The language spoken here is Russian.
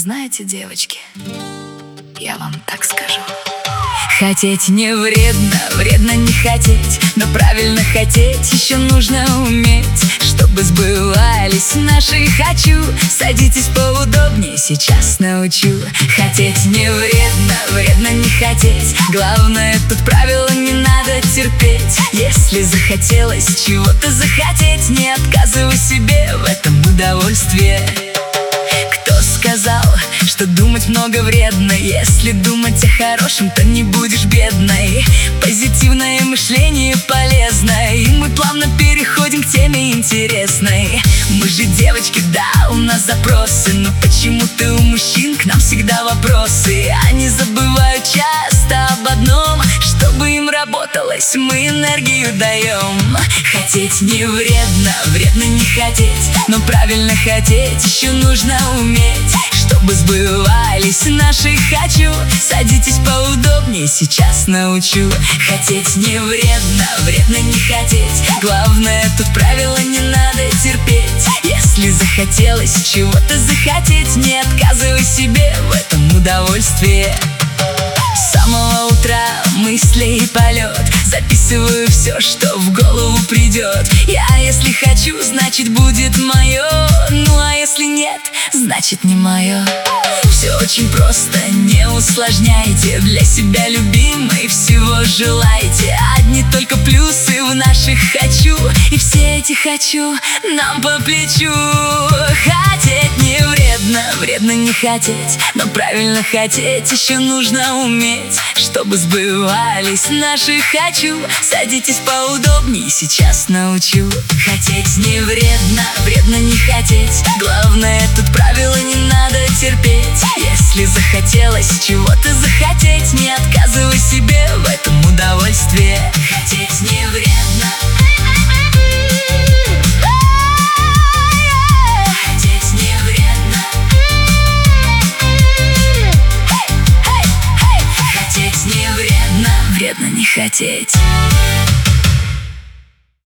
Знаете, девочки, я вам так скажу. Хотеть не вредно, вредно не хотеть, но правильно хотеть еще нужно уметь, чтобы сбывались наши «хочу». Садитесь поудобнее, сейчас научу. Хотеть не вредно, вредно не хотеть. Главное, тут правило не надо терпеть. Если захотелось чего-то захотеть, не отказывай себе в этом удовольствии. Кто сказал, что думать много вредно? Если думать о хорошем, то не будешь бедной. Позитивное мышление полезно, и мы плавно переходим к теме интересной. Мы же девочки, да, у нас запросы, но почему-то у мужчин к нам всегда вопросы. Они забывают часто об одном: чтобы им работалось, мы энергию даем. Хотеть не вредно, вредно не хотеть, но правильно хотеть еще нужно уметь, чтобы сбывались наши «хочу». Садитесь поудобнее, сейчас научу. Хотеть не вредно, вредно не хотеть. Главное, тут правило не надо терпеть. Если захотелось чего-то захотеть, не отказывай себе в этом удовольствии. С самого утра мысли и полет, записываю все, что в голову придет. Я если хочу, значит будет мое, ну а если нет, значит не мое. Все очень просто, не усложняйте. Для себя любимой всего желайте. Одни только плюсы в наших «хочу», и все эти «хочу» нам по плечу. Хотеть не вредно, вредно не хотеть, но правильно хотеть еще нужно уметь, чтобы сбывались наши «хочу». Садитесь поудобнее, сейчас научу. Хотеть не вредно, вредно не хотеть. Главное, тут правила не надо терпеть. Если захотелось чего-то захотеть, не отказывай себе в этом удовольствии. Хотеть не вредно. Хотеть не вредно. Хотеть не вредно. Вредно не хотеть.